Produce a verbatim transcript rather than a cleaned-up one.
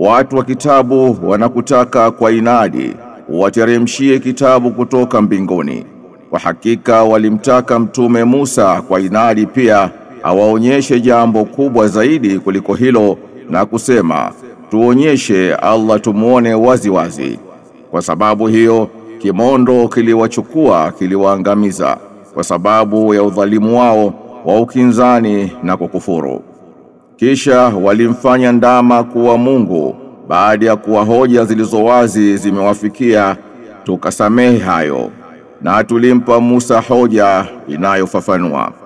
watu wa kitabu wanakutaka kwa inadi wateremshie kitabu kutoka mbinguni. Kwa hakika walimtaka mtume Musa kwa inadi pia awaonyeshe jambo kubwa zaidi kuliko hilo, na kusema, tuonyeshe Allah tumuone wazi wazi. Kwa sababu hiyo kimondo kiliwachukua kiliwaangamiza kwa sababu ya udhalimu wao wa ukinzani na kukufuru. Kisha walimfanya ndama kuwa Mungu baada ya kuwa hoja zilizowazi zimewafikia, tukasamehe hayo na tulimpa Musa hoja inayofafanua.